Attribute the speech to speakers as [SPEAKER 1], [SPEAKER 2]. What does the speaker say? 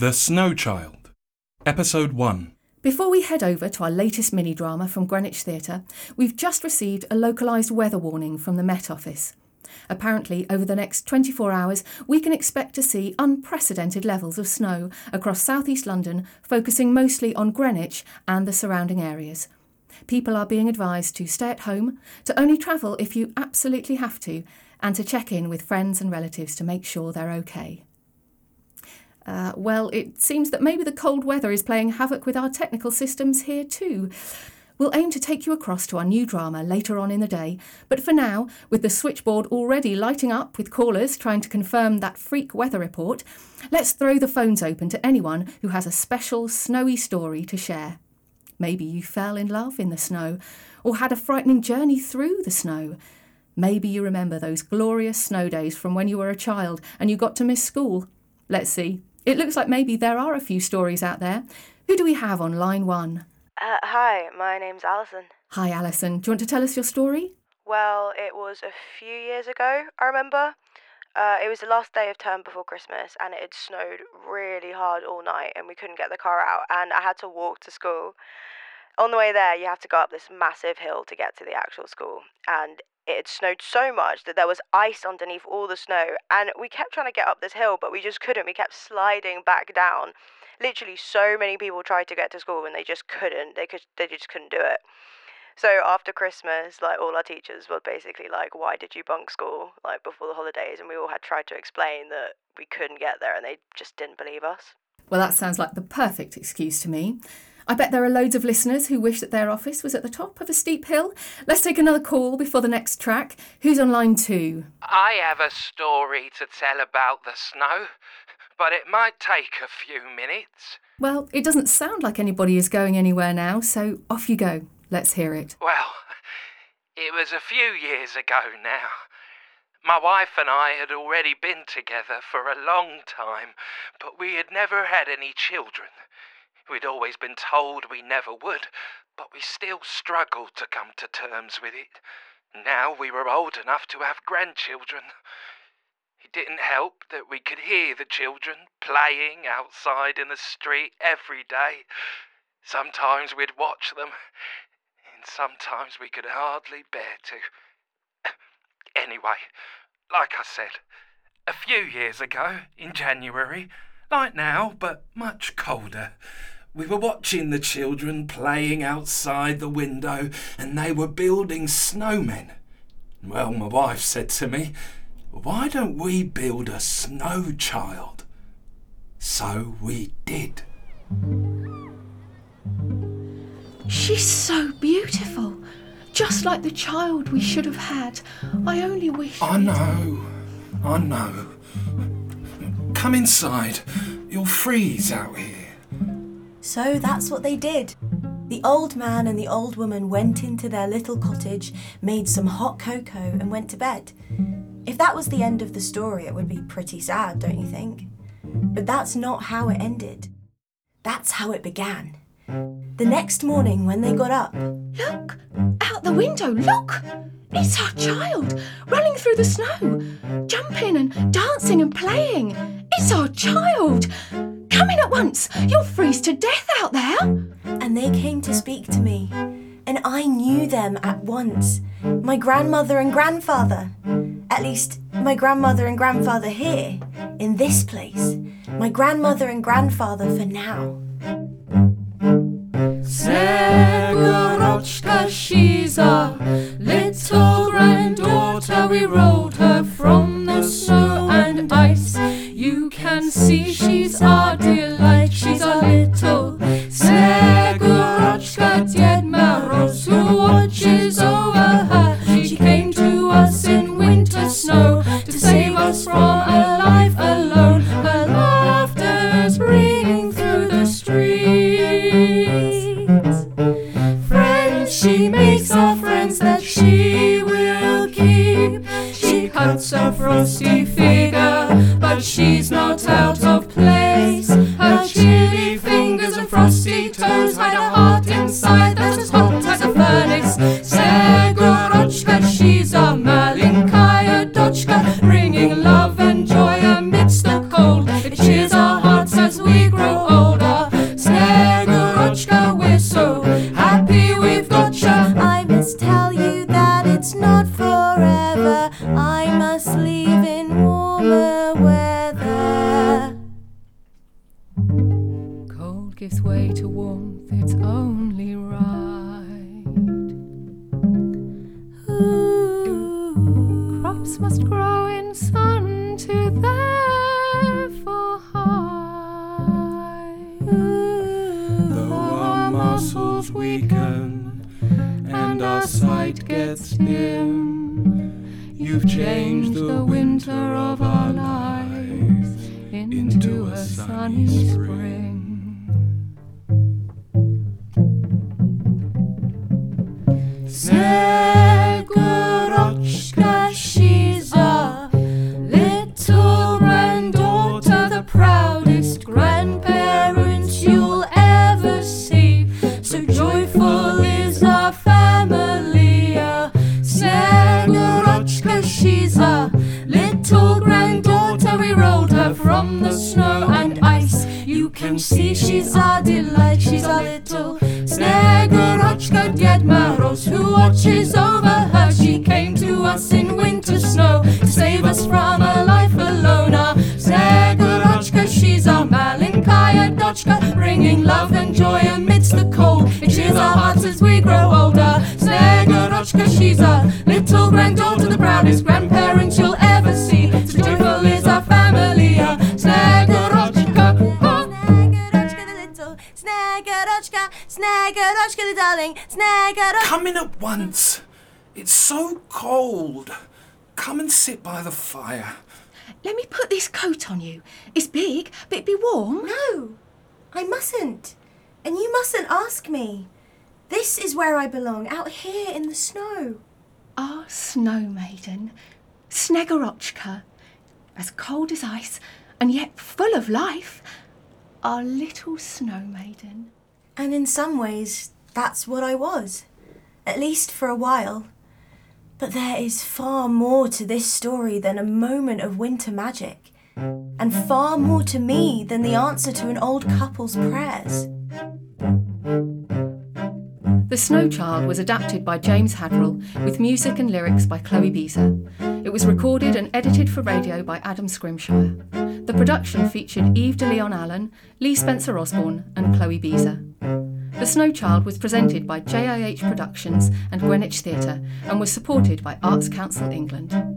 [SPEAKER 1] The Snow Child, Episode 1.
[SPEAKER 2] Before we head over to our latest mini-drama from Greenwich Theatre, we've just received a localised weather warning from the Met Office. Apparently, over the next 24 hours, we can expect to see unprecedented levels of snow across southeast London, focusing mostly on Greenwich and the surrounding areas. People are being advised to stay at home, to only travel if you absolutely have to, and to check in with friends and relatives to make sure they're okay. Well, it seems that maybe the cold weather is playing havoc with our technical systems here too. We'll aim to take you across to our new drama later on in the day, but for now, with the switchboard already lighting up with callers trying to confirm that freak weather report, let's throw the phones open to anyone who has a special snowy story to share. Maybe you fell in love in the snow, or had a frightening journey through the snow. Maybe you remember those glorious snow days from when you were a child and you got to miss school. Let's see. It looks like maybe there are a few stories out there. Who do we have on line 1?
[SPEAKER 3] Hi, my name's Alison.
[SPEAKER 2] Hi, Alison. Do you want to tell us your story?
[SPEAKER 3] Well, it was a few years ago, I remember. It was the last day of term before Christmas, and it had snowed really hard all night, and we couldn't get the car out, and I had to walk to school. On the way there, you have to go up this massive hill to get to the actual school, and it had snowed so much that there was ice underneath all the snow, and we kept trying to get up this hill, but we just couldn't. We kept sliding back down. Literally, so many people tried to get to school, and they just couldn't. They just couldn't do it. So after Christmas, all our teachers were basically like, "Why did you bunk school, before the holidays?" And we all had tried to explain that we couldn't get there, and they just didn't believe us.
[SPEAKER 2] Well, that sounds like the perfect excuse to me. I bet there are loads of listeners who wish that their office was at the top of a steep hill. Let's take another call before the next track. Who's on line 2?
[SPEAKER 4] I have a story to tell about the snow, but it might take a few minutes.
[SPEAKER 2] Well, it doesn't sound like anybody is going anywhere now, so off you go. Let's hear it.
[SPEAKER 4] Well, it was a few years ago now. My wife and I had already been together for a long time, but we had never had any children. We'd always been told we never would, but we still struggled to come to terms with it. Now we were old enough to have grandchildren. It didn't help that we could hear the children playing outside in the street every day. Sometimes we'd watch them, and sometimes we could hardly bear to. Anyway, like I said, a few years ago, in January, like now, but much colder, we were watching the children playing outside the window, and they were building snowmen. Well, my wife said to me, "Why don't we build a snow child?" So we did.
[SPEAKER 2] She's so beautiful. Just like the child we should have had. I only wish...
[SPEAKER 1] I know. Come inside. You'll freeze out here.
[SPEAKER 5] So that's what they did. The old man and the old woman went into their little cottage, made some hot cocoa and went to bed. If that was the end of the story, it would be pretty sad, don't you think? But that's not how it ended. That's how it began. The next morning when they got up...
[SPEAKER 2] Look! Out the window, look! It's our child, running through the snow, jumping and dancing and playing. It's our child! Come in at once! You'll freeze to death out there!
[SPEAKER 5] And they came to speak to me, and I knew them at once. My grandmother and grandfather. At least, my grandmother and grandfather here, in this place. My grandmother and grandfather for now.
[SPEAKER 6] Snegorochka, she's our little granddaughter. We rolled her from the snow and ice. You can see she's our delight. She's our little Snegorochka, Ded Moroz, who watches over her. She came to us in winter snow to save us from a life alone. Her laughter's ringing through the streets. Friends she makes, our friends that she will keep. She cuts a frosty figure, but she's not out of place. Her chilly fingers and frosty toes hide a heart inside that's as hot as a furnace. Snegorochka, she's our Malinkaya Dochka, bringing love and joy amidst the cold. It cheers our hearts as we grow gives way to warmth, it's only right. Ooh, crops must grow in sun to therefore hide.
[SPEAKER 1] Though our muscles weaken and our sight gets dim, you've changed the winter of our lives into a sunny spring.
[SPEAKER 6] Snegorochka, she's a little granddaughter, the proudest grandparent you'll ever see. So joyful is our family. Snegorochka, she's a little granddaughter. We rolled her from the snow and ice. You can see she's our delight. She's our little Snegorochka, Ded Moroz, who watches over her. She came to us in winter snow to save us from a life alone. Our Snegorochka, she's our Malinkaya Dochka, bringing love and joy amidst the cold. It cheers our hearts as we grow older. Snegorochka, she's our little granddaughter, the proudest grandparent you'll ever see. So joyful is our family. Snegorochka,
[SPEAKER 5] Snegorochka the little, Snegorochka, Snegorochka the darling, Snegorochka.
[SPEAKER 1] Come in at once. It's so cold. Come and sit by the fire.
[SPEAKER 2] Let me put this coat on you. It's big, but it'd be warm.
[SPEAKER 5] No, I mustn't. And you mustn't ask me. This is where I belong, out here in the snow.
[SPEAKER 2] Our snow maiden, Snegorochka, as cold as ice and yet full of life. Our little snow maiden.
[SPEAKER 5] And in some ways, that's what I was. At least for a while. But there is far more to this story than a moment of winter magic. And far more to me than the answer to an old couple's prayers.
[SPEAKER 2] The Snow Child was adapted by James Hadrell with music and lyrics by Chloe Beezer. It was recorded and edited for radio by Adam Scrimshire. The production featured Eve de Leon Allen, Lee Spencer Osborne and Chloe Beezer. The Snow Child was presented by JIH Productions and Greenwich Theatre and was supported by Arts Council England.